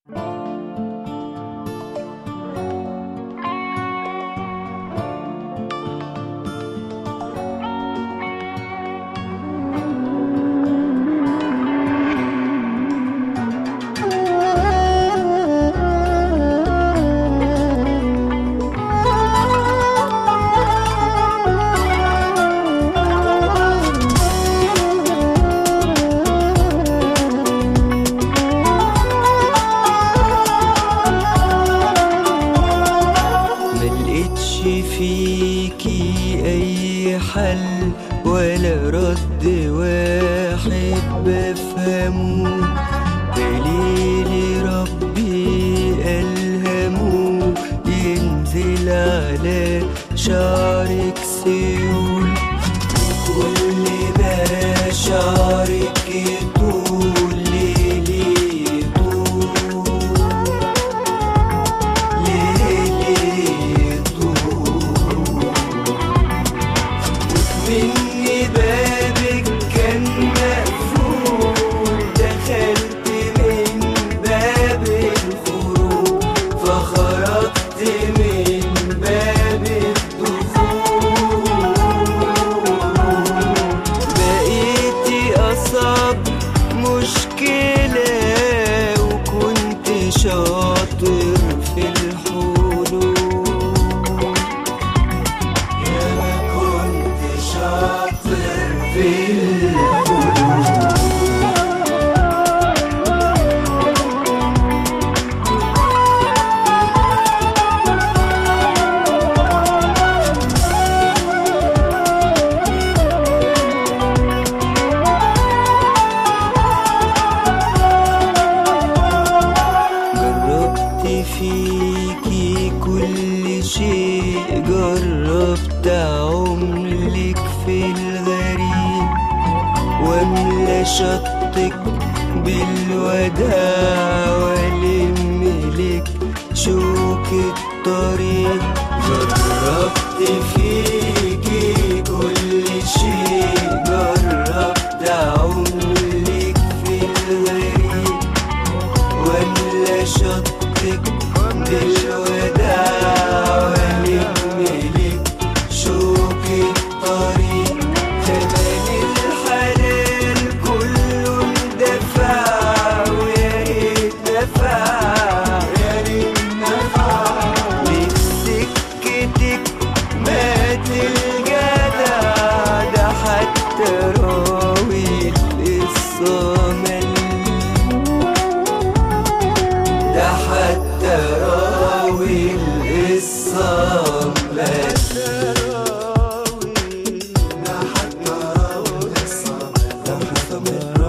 فيكي أي حل ولا رد واحد بفهمه، دليل ربي ألهمه ينزل على شعرك سيول، كل ما شعرك يطول ليلي مني بابك كان مقفول، دخلت من باب الخروج فخرجت من باب الدخول، بقيتي أصعب مشكلة وكنت شاطر في الحلول، في القلوب. جربت فيكي كل شيء، جربت عملك في الغريب واملى شطك بالوداع والملك شوك الطريق، جربت فيكي كل شيء، جربت عملك في الغريب واملى شطك بالوداع والملك شوك الطريق، جمال الحلال كله اندفع ويا ريت نفع، يا ريت نفع لسكتك مات الجدع، ده حتى راوي القصة مل، ده حتى راوي القصة مل.